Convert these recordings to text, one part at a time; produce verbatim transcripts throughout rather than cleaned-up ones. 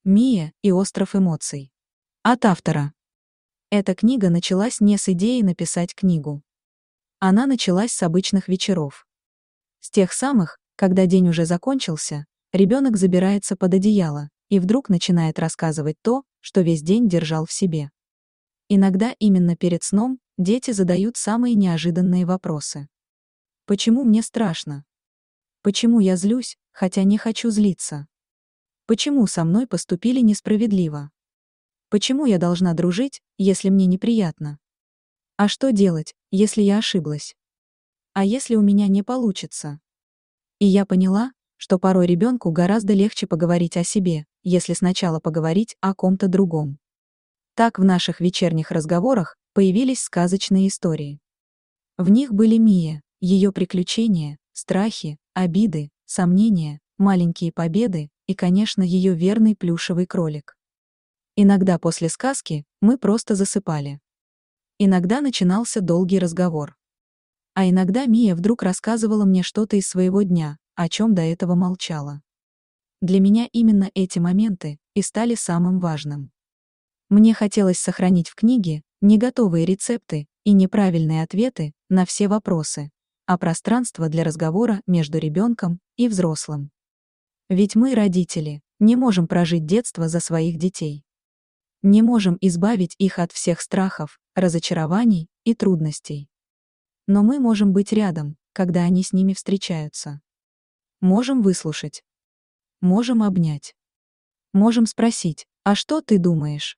Мия и остров эмоций. От автора. Эта книга началась не с идеи написать книгу. Она началась с обычных вечеров. С тех самых, когда день уже закончился, ребенок забирается под одеяло и вдруг начинает рассказывать то, что весь день держал в себе. Иногда именно перед сном дети задают самые неожиданные вопросы. Почему мне страшно? Почему я злюсь, хотя не хочу злиться? Почему со мной поступили несправедливо? Почему я должна дружить, если мне неприятно? А что делать, если я ошиблась? А если у меня не получится? И я поняла, что порой ребенку гораздо легче поговорить о себе, если сначала поговорить о ком-то другом. Так в наших вечерних разговорах появились сказочные истории. В них были Мия, ее приключения, страхи, обиды, сомнения, маленькие победы и, конечно, ее верный плюшевый кролик. Иногда после сказки мы просто засыпали. Иногда начинался долгий разговор. А иногда Мия вдруг рассказывала мне что-то из своего дня, о чем до этого молчала. Для меня именно эти моменты и стали самым важным. Мне хотелось сохранить в книге не готовые рецепты и неправильные ответы на все вопросы, а пространство для разговора между ребенком и взрослым. Ведь мы, родители, не можем прожить детство за своих детей. Не можем избавить их от всех страхов, разочарований и трудностей. Но мы можем быть рядом, когда они с ними встречаются. Можем выслушать. Можем обнять. Можем спросить, а что ты думаешь?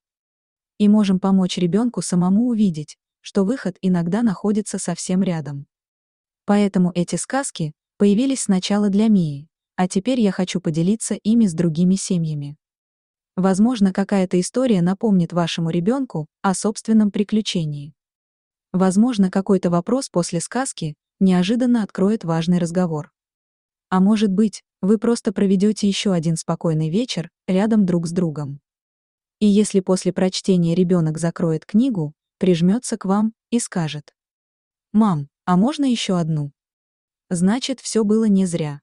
И можем помочь ребенку самому увидеть, что выход иногда находится совсем рядом. Поэтому эти сказки появились сначала для Мии, а теперь я хочу поделиться ими с другими семьями. Возможно, какая-то история напомнит вашему ребенку о собственном приключении. Возможно, какой-то вопрос после сказки неожиданно откроет важный разговор. А может быть, вы просто проведете еще один спокойный вечер рядом друг с другом. И если после прочтения ребенок закроет книгу, прижмется к вам и скажет: «Мам, а можно еще одну?» Значит, все было не зря.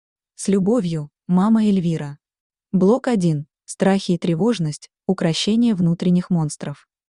С любовью, мама Эльвира. Блок один. Страхи и тревожность, укрощение внутренних монстров.